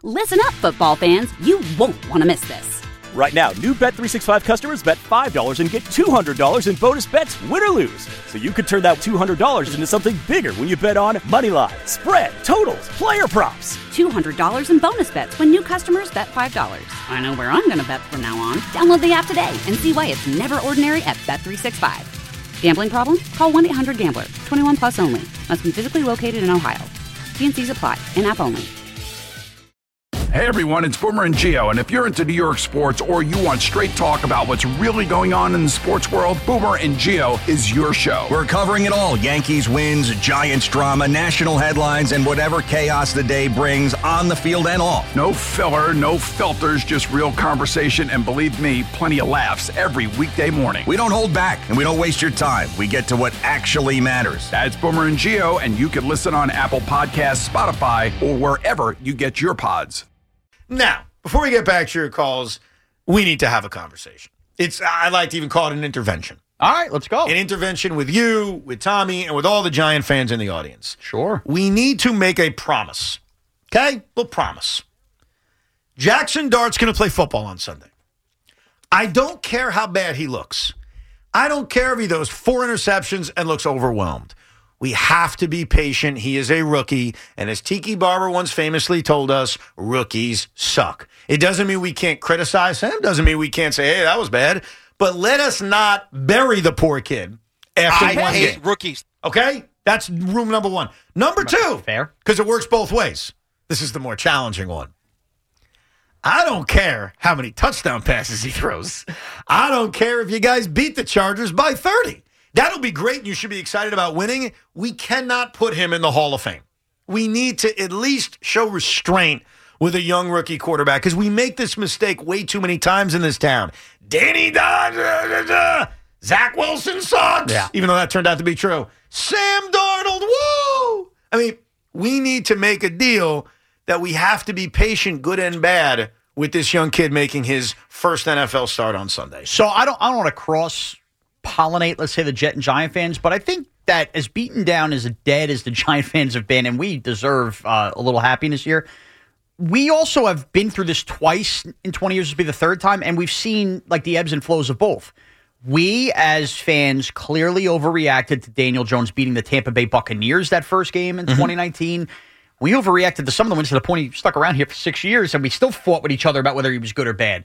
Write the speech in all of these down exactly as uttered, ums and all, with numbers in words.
Listen up, football fans. You won't want to miss this. Right now, new Bet three sixty-five customers bet five dollars and get two hundred dollars in bonus bets, win or lose. So you could turn that two hundred dollars into something bigger when you bet on money line, spread, totals, player props. two hundred dollars in bonus bets when new customers bet five dollars. I know where I'm going to bet from now on. Download the app today and see why it's never ordinary at Bet three sixty-five. Gambling problem? Call one eight hundred gambler. twenty-one plus only. Must be physically located in Ohio. T and C's apply. In-app only. Hey everyone, it's Boomer and Gio, and if you're into New York sports or you want straight talk about what's really going on in the sports world, Boomer and Gio is your show. We're covering it all. Yankees wins, Giants drama, national headlines, and whatever chaos the day brings on the field and off. No filler, no filters, just real conversation, and believe me, plenty of laughs every weekday morning. We don't hold back, and we don't waste your time. We get to what actually matters. That's Boomer and Gio, and you can listen on Apple Podcasts, Spotify, or wherever you get your pods. Now, before we get back to your calls, we need to have a conversation. It's I like to even call it an intervention. All right, let's go. An intervention with you, with Tommy, and with all the Giant fans in the audience. Sure. We need to make a promise. Okay? We'll promise. Jackson Dart's going to play football on Sunday. I don't care how bad he looks. I don't care if he throws four interceptions and looks overwhelmed. We have to be patient. He is a rookie. And as Tiki Barber once famously told us, rookies suck. It doesn't mean we can't criticize him. Doesn't mean we can't say, hey, that was bad. But let us not bury the poor kid after I one hate game. rookies. Okay? That's room number one. Number two. Fair. Because it works both ways. This is the more challenging one. I don't care how many touchdown passes he throws. I don't care if you guys beat the Chargers by thirty. That'll be great, and you should be excited about winning. We cannot put him in the Hall of Fame. We need to at least show restraint with a young rookie quarterback because we make this mistake way too many times in this town. Danny Don, da, da, da. Zach Wilson sucks, yeah. Even though that turned out to be true. Sam Darnold, woo! I mean, we need to make a deal that we have to be patient, good and bad, with this young kid making his first N F L start on Sunday. So I don't, I don't want to cross pollinate, let's say, the Jet and Giant fans, but I think that as beaten down, as dead as the Giant fans have been, and we deserve uh, a little happiness here, we also have been through this twice in twenty years. This will be the third time, and we've seen like the ebbs and flows of both. We, as fans, clearly overreacted to Daniel Jones beating the Tampa Bay Buccaneers that first game in mm-hmm. twenty nineteen. We overreacted to some of the wins to the point he stuck around here for six years, and we still fought with each other about whether he was good or bad.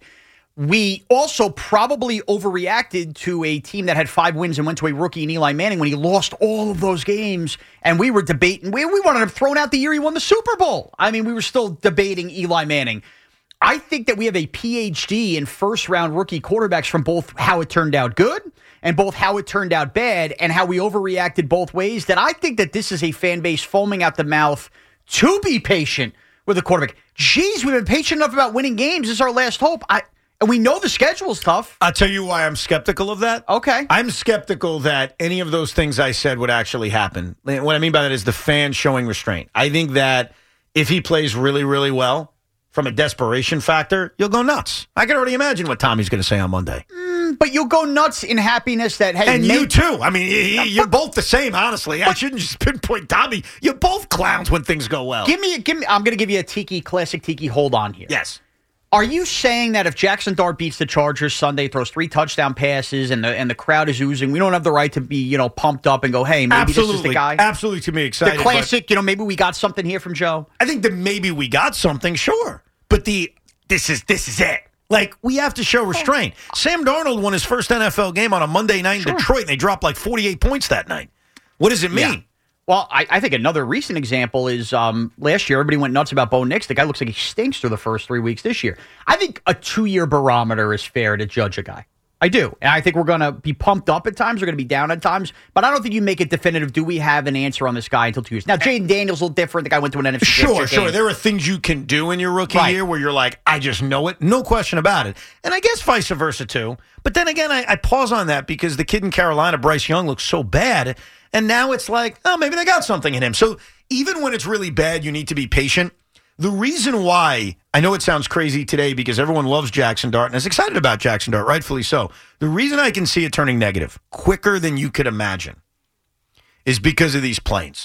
We also probably overreacted to a team that had five wins and went to a rookie in Eli Manning when he lost all of those games. And we were debating. We, we wanted him thrown out the year he won the Super Bowl. I mean, we were still debating Eli Manning. I think that we have a P H D in first-round rookie quarterbacks from both how it turned out good and both how it turned out bad and how we overreacted both ways, that I think that this is a fan base foaming out the mouth to be patient with a quarterback. Jeez, we've been patient enough about winning games. This is our last hope. I... And we know the schedule's tough. I'll tell you why I'm skeptical of that. Okay. I'm skeptical that any of those things I said would actually happen. What I mean by that is the fans showing restraint. I think that if he plays really, really well, from a desperation factor, you'll go nuts. I can already imagine what Tommy's going to say on Monday. Mm, but you'll go nuts in happiness that, hey. And maybe- you too. I mean, you're both the same, honestly. I shouldn't just pinpoint Tommy. You're both clowns when things go well. Give me, give me. I'm going to give you a Tiki, classic Tiki hold on here. Yes. Are you saying that if Jackson Dart beats the Chargers Sunday, throws three touchdown passes, and the and the crowd is oozing, we don't have the right to be, you know, pumped up and go, hey, maybe Absolutely. this is the guy? Absolutely, to me, excited. The classic, you know, maybe we got something here from Joe. I think that maybe we got something, sure. But the this is this is it. Like, we have to show restraint. Oh. Sam Darnold won his first N F L game on a Monday night sure. in Detroit, and they dropped like forty-eight points that night. What does it mean? Yeah. Well, I, I think another recent example is um, last year, everybody went nuts about Bo Nix. The guy looks like he stinks through the first three weeks this year. I think a two-year barometer is fair to judge a guy. I do. And I think we're going to be pumped up at times. We're going to be down at times. But I don't think you make it definitive, do we have an answer on this guy until two years? Now, Jaden Daniels a little different. The guy went to an N F C Sure, sure. game. There are things you can do in your rookie right. year where you're like, I just know it. No question about it. And I guess vice versa, too. But then again, I, I pause on that because the kid in Carolina, Bryce Young, looks so bad. And now it's like, oh, maybe they got something in him. So even when it's really bad, you need to be patient. The reason why, I know it sounds crazy today because everyone loves Jackson Dart and is excited about Jackson Dart, rightfully so. The reason I can see it turning negative quicker than you could imagine is because of these planes.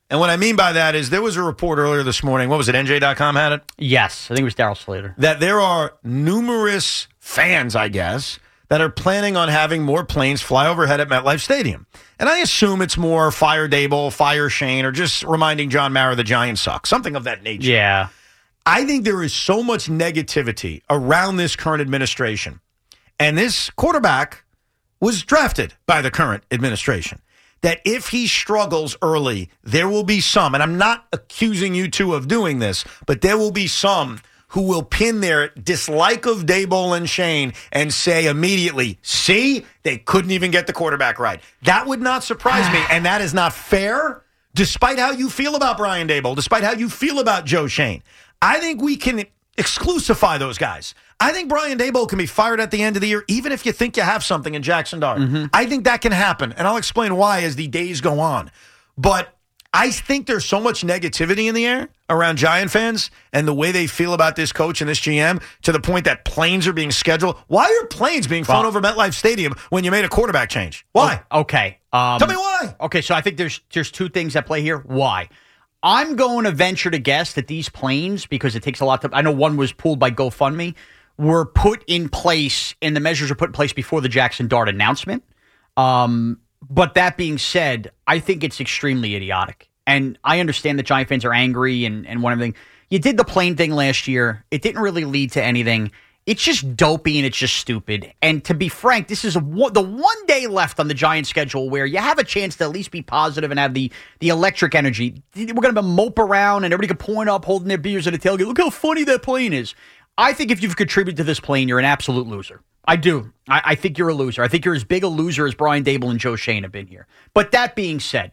And what I mean by that is there was a report earlier this morning. What was it? N J dot com had it? Yes, I think it was Daryl Slater. That there are numerous fans, I guess, that are planning on having more planes fly overhead at MetLife Stadium. And I assume it's more fire Dable, fire Shane, or just reminding John Mara the Giants suck. Something of that nature. Yeah. I think there is so much negativity around this current administration. And this quarterback was drafted by the current administration. That if he struggles early, there will be some, and I'm not accusing you two of doing this, but there will be some who will pin their dislike of Daboll and Shane and say immediately, see, they couldn't even get the quarterback right. That would not surprise me, and that is not fair, despite how you feel about Brian Daboll, despite how you feel about Joe Shane. I think we can exclusify those guys. I think Brian Daboll can be fired at the end of the year, even if you think you have something in Jackson Dart. Mm-hmm. I think that can happen, and I'll explain why as the days go on. But I think there's so much negativity in the air around Giant fans and the way they feel about this coach and this G M to the point that planes are being scheduled. Why are planes being flown well, over MetLife Stadium when you made a quarterback change? Why? Okay. Um, Tell me why. Okay, so I think there's there's two things at play here. Why? I'm going to venture to guess that these planes, because it takes a lot to, I know one was pulled by GoFundMe, were put in place, and the measures were put in place before the Jackson Dart announcement. Um, but that being said, I think it's extremely idiotic. And I understand that Giant fans are angry and, and one everything. You did the plane thing last year. It didn't really lead to anything. It's just dopey and it's just stupid. And to be frank, this is a, the one day left on the Giants schedule where you have a chance to at least be positive and have the, the electric energy. We're going to mope around and everybody can point up holding their beers at a tailgate. Look how funny that plane is. I think if you've contributed to this plane, you're an absolute loser. I do. I, I think you're a loser. I think you're as big a loser as Brian Daboll and Joe Shane have been here. But that being said,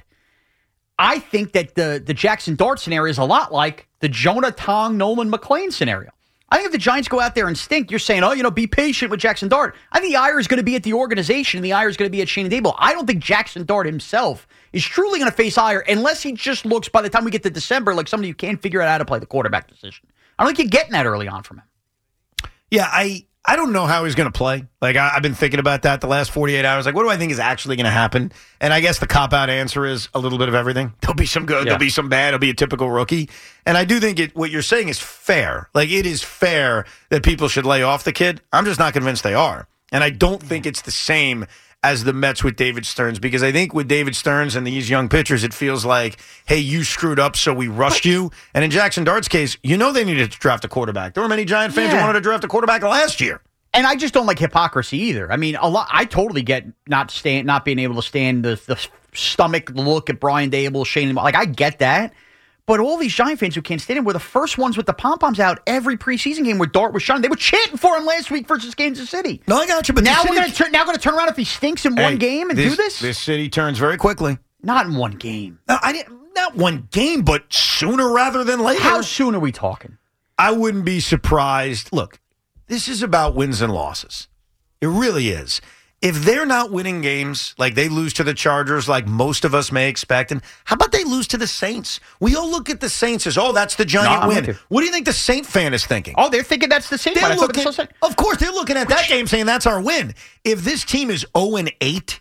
I think that the, the Jackson Dart scenario is a lot like the Jonah Tong, Nolan McLean scenario. I think if the Giants go out there and stink, you're saying, oh, you know, be patient with Jackson Dart. I think the ire is going to be at the organization, and the ire is going to be at Shane Daboll. I don't think Jackson Dart himself is truly going to face ire unless he just looks, by the time we get to December, like somebody who can't figure out how to play the quarterback position. I don't think you're getting that early on from him. Yeah, I I don't know how he's going to play. Like, I, I've been thinking about that the last forty-eight hours. Like, what do I think is actually going to happen? And I guess the cop-out answer is a little bit of everything. There'll be some good. Yeah. There'll be some bad. It'll be a typical rookie. And I do think it. What you're saying is fair. Like, it is fair that people should lay off the kid. I'm just not convinced they are. And I don't think it's the same as the Mets with David Stearns, because I think with David Stearns and these young pitchers, it feels like, hey, you screwed up, so we rushed you. And in Jackson Dart's case, you know they needed to draft a quarterback. There were many Giant fans yeah. who wanted to draft a quarterback last year. And I just don't like hypocrisy either. I mean, a lot. I totally get not stand, not being able to stand the, the stomach look at Brian Daboll, Shane. Like, I get that. But all these Giant fans who can't stand him were the first ones with the pom-poms out every preseason game where Dart was shining. They were chanting for him last week versus Kansas City. No, I got you. But now city... we're going to now going to turn around if he stinks in hey, one game and this, do this. This city turns very quickly. Not in one game. No, I didn't. Not one game, but sooner rather than later. How soon are we talking? I wouldn't be surprised. Look, this is about wins and losses. It really is. If they're not winning games, like they lose to the Chargers, like most of us may expect, and how about they lose to the Saints? We all look at the Saints as, oh, that's the giant no, win. What do you think the Saint fan is thinking? Oh, they're thinking that's the Saint fan. Looking, of course, they're looking at that game saying that's our win. If this team is oh and eight,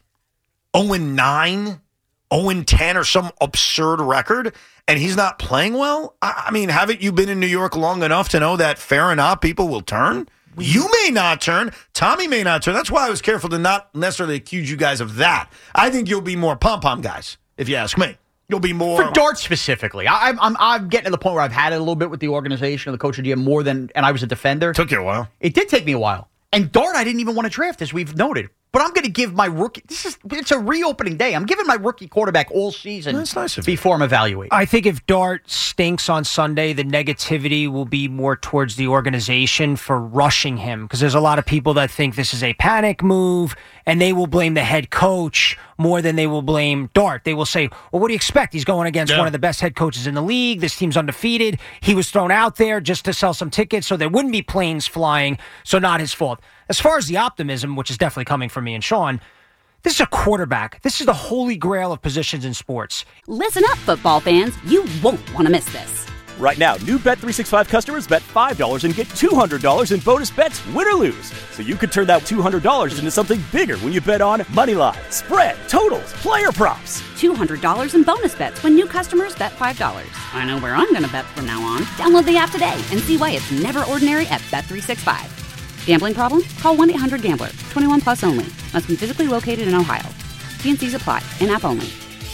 oh and nine, oh and ten, or some absurd record, and he's not playing well, I, I mean, haven't you been in New York long enough to know that fair enough, people will turn? You may not turn. Tommy may not turn. That's why I was careful to not necessarily accuse you guys of that. I think you'll be more pom-pom guys, if you ask me. You'll be more... For Dart specifically. I, I'm, I'm I'm getting to the point where I've had it a little bit with the organization of the coach of G M more than... And I was a defender. It took you a while. It did take me a while. And Dart, I didn't even want to draft, as we've noted. But I'm going to give my rookie... This is It's a reopening day. I'm giving my rookie quarterback all season That's nice of before I'm evaluating. I think if Dart stinks on Sunday, the negativity will be more towards the organization for rushing him. Because there's a lot of people that think this is a panic move, and they will blame the head coach more than they will blame Dart. They will say, well, what do you expect? He's going against yeah. one of the best head coaches in the league. This team's undefeated. He was thrown out there just to sell some tickets so there wouldn't be planes flying, so not his fault. As far as the optimism, which is definitely coming from me and Sean, this is a quarterback. This is the holy grail of positions in sports. Listen up, football fans. You won't want to miss this. Right now, new Bet three sixty-five customers bet five dollars and get two hundred dollars in bonus bets, win or lose. So you could turn that two hundred dollars into something bigger when you bet on Moneyline, spread, totals, player props. two hundred dollars in bonus bets when new customers bet five dollars. I know where I'm going to bet from now on. Download the app today and see why it's never ordinary at Bet three sixty-five. Gambling problem? Call one eight hundred gambler. twenty-one plus only. Must be physically located in Ohio. T and C's apply. In-app only.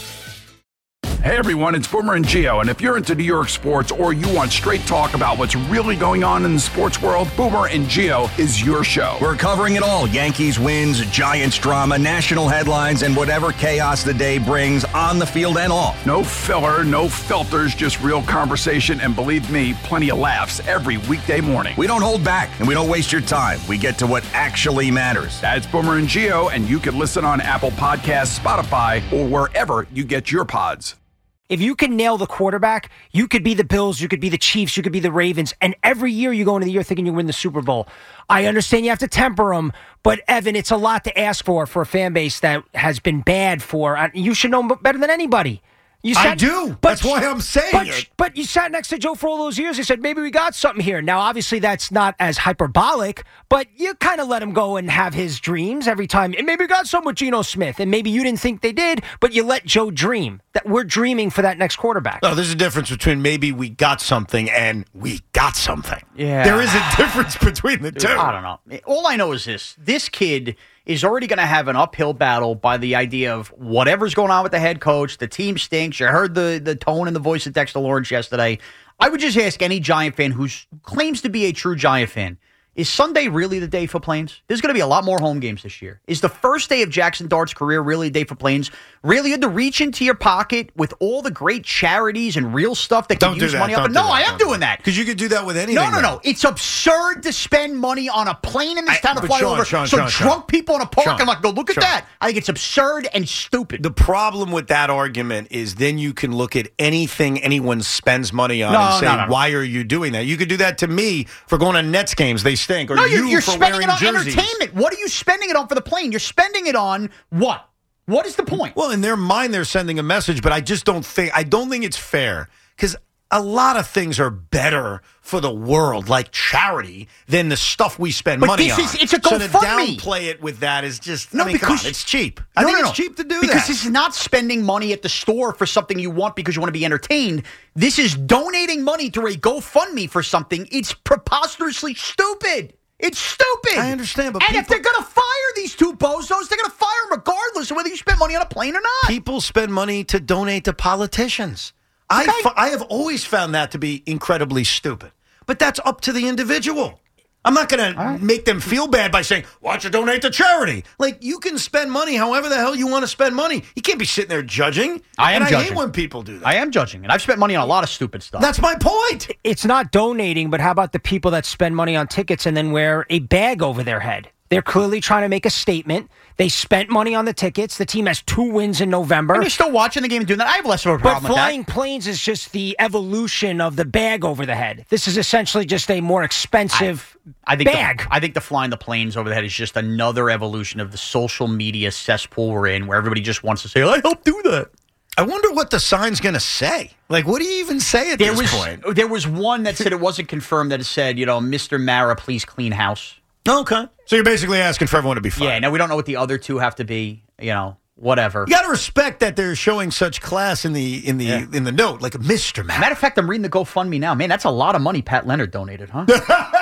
Hey everyone, it's Boomer and Gio, and if you're into New York sports or you want straight talk about what's really going on in the sports world, Boomer and Gio is your show. We're covering it all. Yankees wins, Giants drama, national headlines, and whatever chaos the day brings on the field and off. No filler, no filters, just real conversation, and believe me, plenty of laughs every weekday morning. We don't hold back, and we don't waste your time. We get to what actually matters. That's Boomer and Gio, and you can listen on Apple Podcasts, Spotify, or wherever you get your pods. If you can nail the quarterback, you could be the Bills, you could be the Chiefs, you could be the Ravens, and every year you go into the year thinking you win the Super Bowl. I understand you have to temper them, but Evan, it's a lot to ask for for a fan base that has been bad for. You should know better than anybody. You sat, I do. But, That's why I'm saying but, it. But you sat next to Joe for all those years. You said, maybe we got something here. Now, obviously, that's not as hyperbolic, but you kind of let him go and have his dreams every time. And maybe we got something with Geno Smith, and maybe you didn't think they did, but you let Joe dream. That we're dreaming for that next quarterback. No, there's a difference between maybe we got something and we got something. Yeah. There is a difference between the two. I don't know. All I know is this. This kid is already going to have an uphill battle by the idea of whatever's going on with the head coach. The team stinks. You heard the, the tone and the voice of Dexter Lawrence yesterday. I would just ask any Giant fan who claims to be a true Giant fan, is Sunday really the day for Plains? There's going to be a lot more home games this year. Is the first day of Jackson Dart's career really a day for Plains? Really, you had to reach into your pocket with all the great charities and real stuff that Don't can do use that. money up? Don't No, do that. I am Don't doing that. Because you could do that with anything. No, no, though. no. It's absurd to spend money on a plane in this I- town to but fly Sean, over Sean, so Sean, drunk Sean. people in a park Sean, and like, go, look at Sean. that. I think it's absurd and stupid. The problem with that argument is then you can look at anything anyone spends money on No, and say, no, no, no. why are you doing that? You could do that to me for going to Nets games. They stink. Or no, you you're, you're for spending wearing it on jerseys. entertainment. What are you spending it on for the plane? You're spending it on what? What is the point? Well, in their mind, they're sending a message, but I just don't think I don't think it's fair because a lot of things are better for the world, like charity, than the stuff we spend But money this on. is- it's a so to GoFundMe. downplay it with that is just No, I mean, come because on, it's cheap. I No, think no, it's no. cheap to do because that. this is not spending money at the store for something you want because you want to be entertained. This is donating money through a GoFundMe for something. It's preposterously stupid. It's stupid. I understand, but and if people- they're going to fire these two bozos, they're going to fire them regardless of whether you spend money on a plane or not. People spend money to donate to politicians. I, Okay. f- I have always found that to be incredibly stupid. But that's up to the individual. I'm not going to make them feel bad by saying, why don't you donate to charity? Like, you can spend money however the hell you want to spend money. You can't be sitting there judging. I am and I judging. hate when people do that. I am judging, and I've spent money on a lot of stupid stuff. That's my point. It's not donating, but how about the people that spend money on tickets and then wear a bag over their head? They're clearly trying to make a statement. They spent money on the tickets. The team has two wins in November. and you're still watching the game and doing that. I have less of a But problem with flying that. planes is just the evolution of the bag over the head. This is essentially just a more expensive I think bag. The, I think the flying the planes over the head is just another evolution of the social media cesspool we're in, where everybody just wants to say, "I helped do that." I wonder what the sign's going to say. Like, what do you even say at There this was point? there was one that said it wasn't confirmed that it said, you know, Mister Mara, please clean house. Okay. So you're basically asking for everyone to be fired. Yeah. Now we don't know what the other two have to be. You know, whatever. You got to respect that they're showing such class in the in the Yeah. in the note, like a Mister Man. Matter of fact, I'm reading the GoFundMe now. Man, that's a lot of money Pat Leonard donated, huh?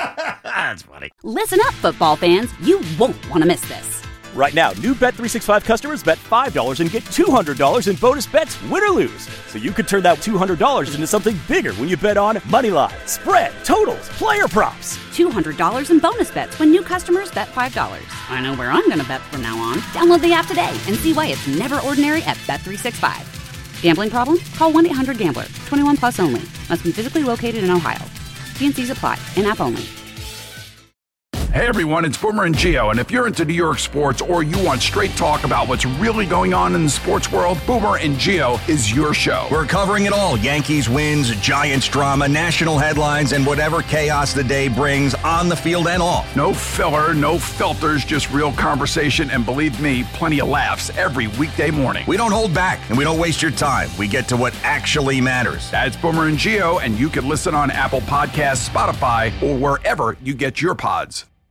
That's funny. Listen up, football fans. You won't want to miss this. Right now, new Bet three sixty-five customers bet five dollars and get two hundred dollars in bonus bets, win or lose. So you could turn that two hundred dollars into something bigger when you bet on Moneyline, spread, totals, player props. two hundred dollars in bonus bets when new customers bet five dollars. I know where I'm going to bet from now on. Download the app today and see why it's never ordinary at Bet three sixty-five. Gambling problem? Call one eight hundred gambler. twenty-one plus only. Must be physically located in Ohio. T and C's apply. In-app only. Hey everyone, it's Boomer and Gio, and if you're into New York sports or you want straight talk about what's really going on in the sports world, Boomer and Gio is your show. We're covering it all. Yankees wins, Giants drama, national headlines, and whatever chaos the day brings on the field and off. No filler, no filters, just real conversation, and believe me, plenty of laughs every weekday morning. We don't hold back, and we don't waste your time. We get to what actually matters. That's Boomer and Gio, and you can listen on Apple Podcasts, Spotify, or wherever you get your pods.